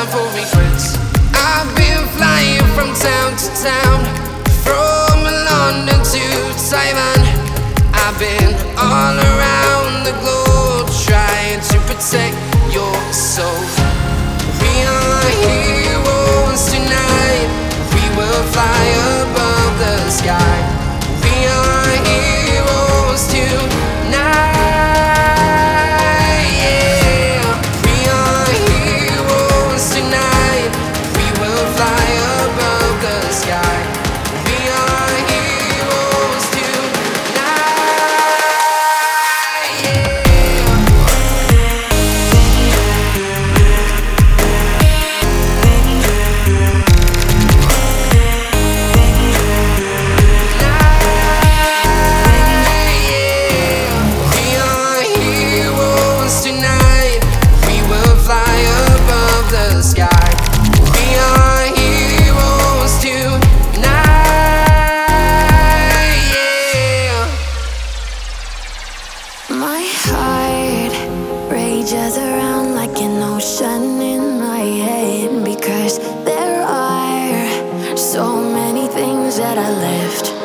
time for regrets. I've been flying from town to town, from London to Taiwan. I've been all around the globe trying to protect your soul. We are heroes tonight. We will fly above the sky. We are heroes tonight. Yeah. We are heroes tonight. We will fly above the sky. We are heroes tonight. Yeah. My heart rages around like an ocean in my head, because there are so many things that I left